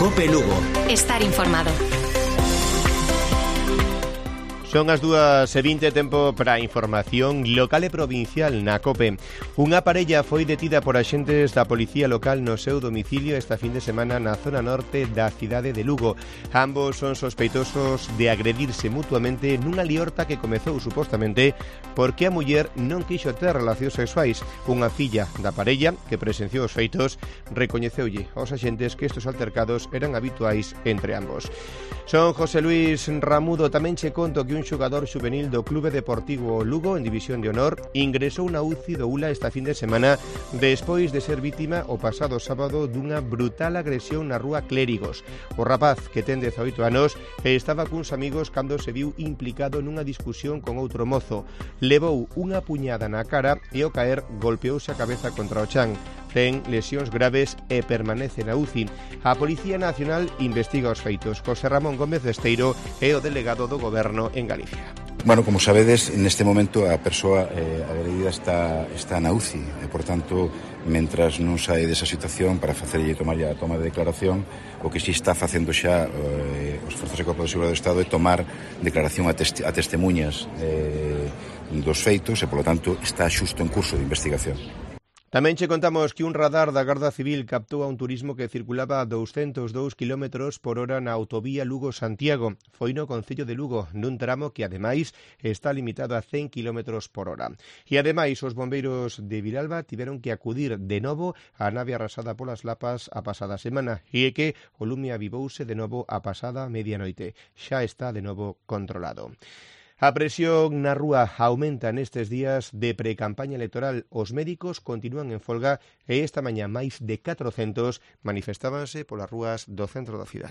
COPE Lugo. Estar informado. Son as 2:20, tempo para a información local e provincial na COPE. Unha parella foi detida por axentes da policía local no seu domicilio esta fin de semana na zona norte da cidade de Lugo. Ambos son sospeitosos de agredirse mutuamente nunha liorta que comezou supostamente porque a muller non quixo ter relacións sexuais. Unha filla da parella que presenciou os feitos recoñeceulle aos axentes que estes altercados eran habituais entre ambos. Son José Luis Ramudo. Tamén che conto que un xogador xuvenil do Clube Deportivo Lugo en División de Honor ingresou na UCI do ULA esta fin de semana despois de ser vítima o pasado sábado dunha brutal agresión na rúa Clérigos. O rapaz, que ten 18 anos, estaba cuns amigos cando se viu implicado nunha discusión con outro mozo. Levou unha puñada na cara e ao caer golpeouse a cabeza contra o chan. Ten lesións graves e permanece na UCI. A Policía Nacional investiga os feitos. José Ramón Gómez de Esteiro é o delegado do Goberno en Galicia. Bueno, como sabedes, neste momento a persoa agredida está na UCI e, por tanto, mentras non sae desa situación para facerlle tomar a toma de declaración, o que si está facendo xa os Forzos e Corpos de Seguridade do Estado é tomar declaración a testemunhas dos feitos e, polo tanto, está xusto en curso de investigación. Tamén che contamos que un radar da Garda Civil captou a un turismo que circulaba a 202 km por hora na autovía Lugo-Santiago. Foi no concello de Lugo, nun tramo que, ademais, está limitado a 100 km por hora. E, ademais, os bombeiros de Vilalba tiveron que acudir de novo á nave arrasada polas lapas a pasada semana, e é que o lume avivouse de novo a pasada medianoite. Xa está de novo controlado. A presión na rúa aumenta nestes días de precampaña electoral. Os médicos continúan en folga e esta mañá máis de 400 manifestábanse polas rúas do centro da cidade.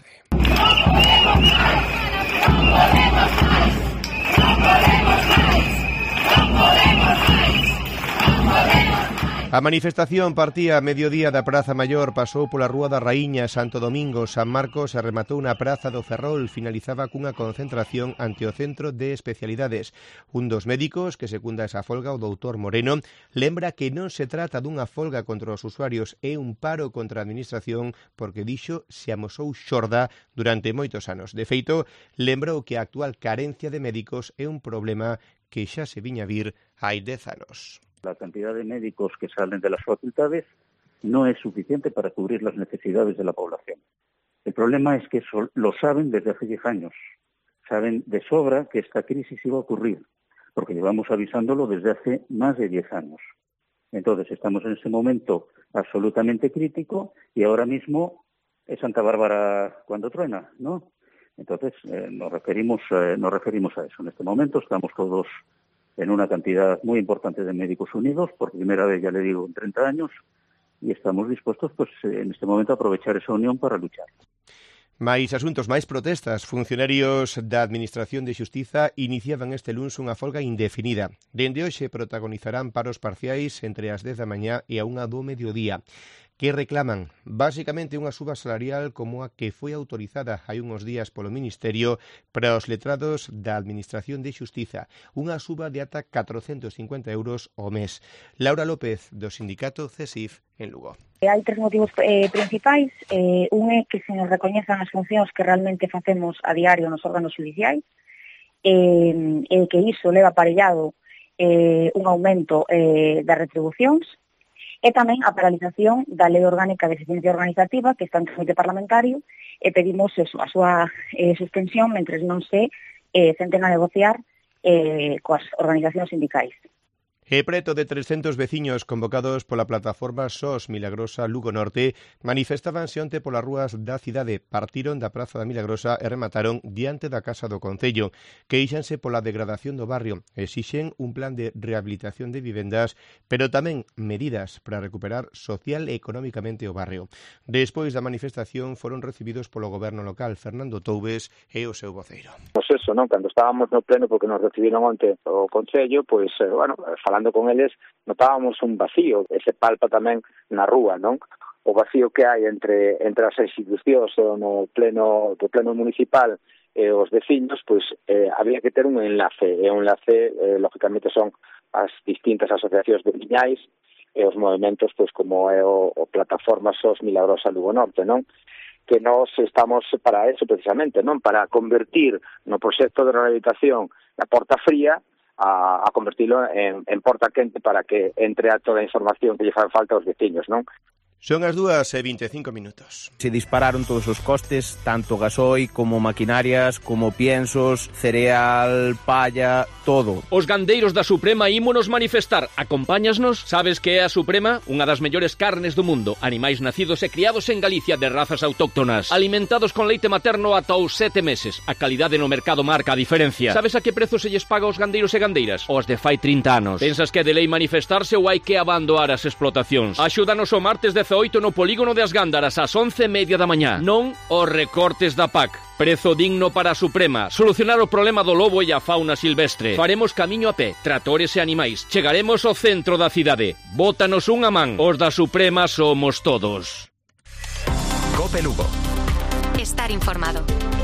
A manifestación partía a mediodía da Praza Maior, pasou pola Rúa da Raíña, Santo Domingo, San Marcos e rematou na Praza do Ferrol. Finalizaba cunha concentración ante o Centro de Especialidades. Un dos médicos que secunda esa folga, o doutor Moreno, lembra que non se trata dunha folga contra os usuarios, é un paro contra a administración porque dixo se amosou xorda durante moitos anos. De feito, lembrou que a actual carencia de médicos é un problema que xa se viña a vir hai 10 anos. La cantidad de médicos que salen de las facultades no es suficiente para cubrir las necesidades de la población. El problema es que eso lo saben desde hace 10 años. Saben de sobra que esta crisis iba a ocurrir, porque llevamos avisándolo desde hace más de 10 años. Entonces estamos en ese momento absolutamente crítico y ahora mismo es Santa Bárbara cuando truena, ¿no? Entonces nos referimos a eso. En este momento estamos todos en una cantidad muy importante de médicos unidos, por primera vez, ya le digo, en 30 años, y estamos dispuestos, pues, en este momento a aprovechar esa unión para luchar. Mais asuntos, máis protestas. Funcionarios da Administración de Xustiza iniciaban este luns unha folga indefinida. Dende hoxe protagonizarán paros parciais entre as 10 da mañá e a 1 do mediodía. Que reclaman? Básicamente unha suba salarial como a que foi autorizada hai uns días polo Ministerio para os letrados da Administración de Xustiza. Unha suba de ata 450 euros ao mes. Laura López, do sindicato CESIF en Lugo. Hai tres motivos principais. Un é que se nos recoñezan as funcións que realmente facemos a diario nos órganos judiciais, e que iso leva aparellado un aumento das retribucións, e tamén a paralización da Lei Orgánica de Eficiencia Organizativa que está en trámite parlamentario, e pedimos eso, a súa suspensión mentres non se senten a negociar coas organizacións sindicais. E preto de 300 veciños convocados pola plataforma SOS Milagrosa Lugo Norte manifestábanse onte polas rúas da cidade, partiron da Praza da Milagrosa e remataron diante da Casa do Concello. Queixanse pola degradación do barrio, exixen un plan de rehabilitación de vivendas, pero tamén medidas para recuperar social e económicamente o barrio. Despois da manifestación foron recibidos polo goberno local, Fernando Toubes e o seu voceiro. Pois eso, non? Cando estábamos no pleno, porque nos recibiron onte o Concello, pois, falando con eles, notábamos un vacío, e se palpa tamén na rúa, non? O vacío que hai entre as institucións do pleno municipal e os veciños, pois había que ter un enlace, e un enlace, lógicamente, son as distintas asociacións veciñais e os movementos, pois como é o plataforma SOS Milagrosa Lugo Norte, non? que nós estamos para eso precisamente, non? Para convertir no proxecto de rehabilitación a Porta Fría a convertilo en porta quente para que entre a toda a información que lle fan falta aos veciños, non? Son as 2:25 minutos. Se dispararon todos os costes, tanto gasoil como maquinarias, como piensos, cereal, palla, todo. Os gandeiros da Suprema ímonos manifestar. Acompáñasnos? Sabes que é a Suprema? Unha das mellores carnes do mundo. Animais nacidos e criados en Galicia de razas autóctonas. Alimentados con leite materno ata os 7 meses. A calidade no mercado marca a diferencia. Sabes a que prezo se lles paga aos gandeiros e gandeiras? Os de fai 30 anos. Pensas que é de lei manifestarse ou hai que abandonar as explotacións? Axúdanos o martes 18 no polígono de As Gándaras ás 11:30 da mañá. Non os recortes da PAC. Prezo digno para a Suprema. Solucionar o problema do lobo e a fauna silvestre. Faremos camiño a pé, tratores e animais. Chegaremos ao centro da cidade. Bótanos unha man. Os da Suprema somos todos. Cope Lugo. Estar informado.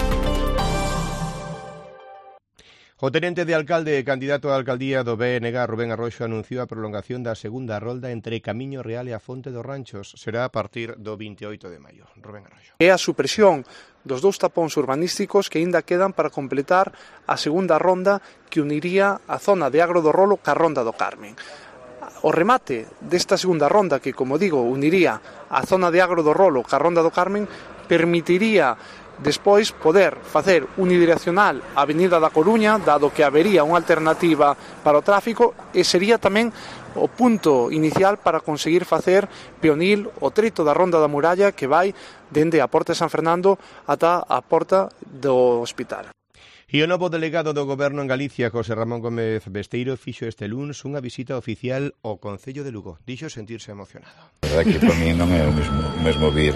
O tenente de alcalde e candidato á alcaldía do BNG, Rubén Arroxo, anunciou a prolongación da segunda rolda entre Camiño Real e a Fonte dos Ranchos. Será a partir do 28 de maio. Rubén Arroxo. É a supresión dos 2 tapóns urbanísticos que aínda quedan para completar a segunda ronda que uniría a zona de Agro do Rolo ca Ronda do Carmen. O remate desta segunda ronda, que, como digo, uniría a zona de Agro do Rolo ca Ronda do Carmen, permitiría despois poder facer unidireccional a Avenida da Coruña, dado que habería unha alternativa para o tráfico, e sería tamén o punto inicial para conseguir facer peonil o treito da Ronda da Muralla que vai dende a Porta de San Fernando ata a Porta do Hospital. E o novo delegado do Goberno en Galicia, José Ramón Gómez Besteiro, fixo este luns unha visita oficial ao Concello de Lugo. Dixo sentirse emocionado. A verdade que para mí non é o mesmo vir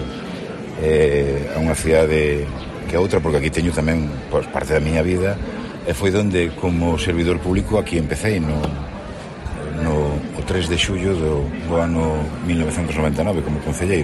a unha cidade que a outra, porque aquí teño tamén parte da miña vida, e foi donde como servidor público aquí empecé no 3 de xullo do ano 1999 como concelleiro,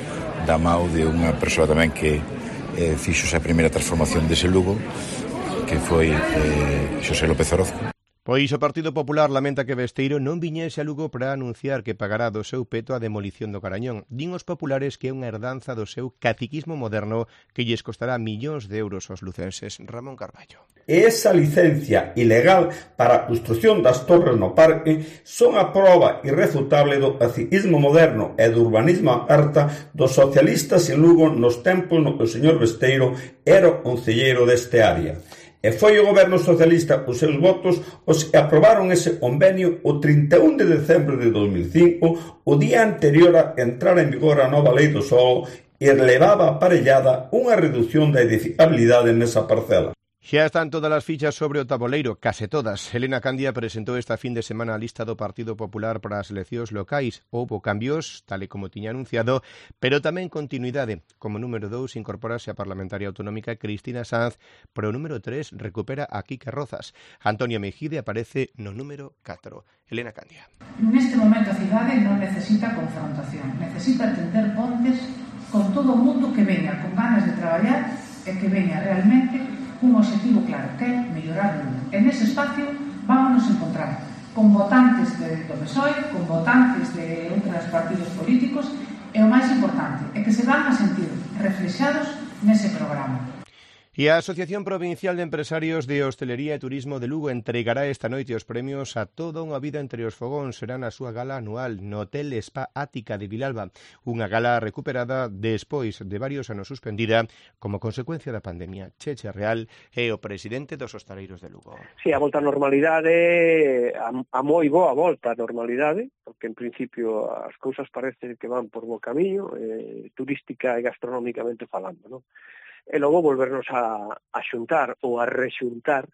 da mao de unha persoa tamén que fixo a primeira transformación dese Lugo, que foi Xosé López Orozco. Pois o Partido Popular lamenta que Besteiro non viñese a Lugo para anunciar que pagará do seu peto a demolición do Carañón. Din os populares que é unha herdanza do seu caciquismo moderno que lles costará millóns de euros aos lucenses. Ramón Carballo. Esa licencia ilegal para a construción das torres no parque son a proba irrefutable do caciquismo moderno e do urbanismo á carta dos socialistas en Lugo nos tempos no que o señor Besteiro era o concelleiro deste área. E foi o goberno socialista os seus votos os que aprobaron ese convenio o 31 de decembro de 2005, o día anterior a entrar en vigor a nova lei do solo, e levaba aparellada unha reducción da edificabilidade nesa parcela. Xa están todas as fichas sobre o taboleiro, case todas. Elena Candia presentou esta fin de semana a lista do Partido Popular para as eleccións locais. Houbo cambios, tal e como tiña anunciado, pero tamén continuidade. Como número 2 incorporase a parlamentaria autonómica Cristina Sanz, pero o número 3 recupera a Quique Rozas. Antonio Mejide aparece no número 4. Elena Candia. Neste momento a cidade non necesita confrontación, necesita tender pontes con todo o mundo que veña con ganas de traballar e que veña realmente un objetivo claro, que é mellorar o mundo. En ese espacio vámonos encontrar con votantes do PSOE, con votantes de outros partidos políticos, e o máis importante é que se van a sentir reflexados nese programa. E a Asociación Provincial de Empresarios de Hostelería e Turismo de Lugo entregará esta noite os premios a toda unha vida entre os fogóns. Será na súa gala anual no Hotel Spa Ática de Vilalba, unha gala recuperada despois de varios anos suspendida como consecuencia da pandemia. Cheche Real é o presidente dos hostaleiros de Lugo. Sí, a volta á normalidade, a moi boa volta á normalidade, porque en principio as cousas parece que van por bo camiño, turística e gastronómicamente falando, non? E logo volvernos a xuntar ou a rexuntar,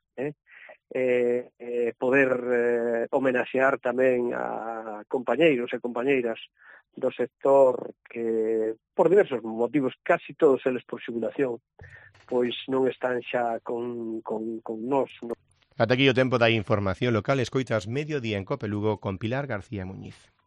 poder homenaxear tamén a compañeiros e compañeiras do sector que, por diversos motivos, casi todos eles por xubilación, pois non están xa con nós. Ata aquí o tempo da información local. Escoitas Mediodía en Cope Lugo con Pilar García Muñiz.